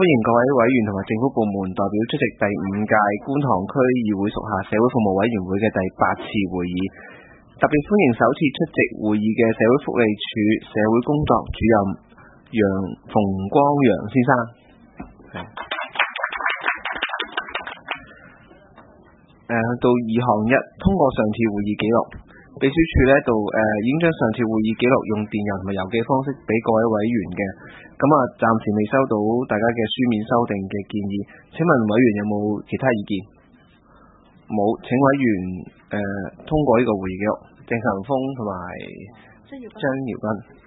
迎各位委員同埋政府部門代表出席第5屆觀塘區議會屬下社會服務委員會嘅第8次會議。特別歡迎首次出席會議嘅社會福利署社會工作主任馮光陽先生。到2項1，通過上次會議記錄。秘書處呢度已經將上次會議記錄用電郵同埋郵寄方式俾各位委員嘅，咁暫時未收到大家嘅書面修訂嘅建議。請問委員有冇其他意見？冇，請委員通過呢個會議記錄。鄭恒峰同埋張耀軍。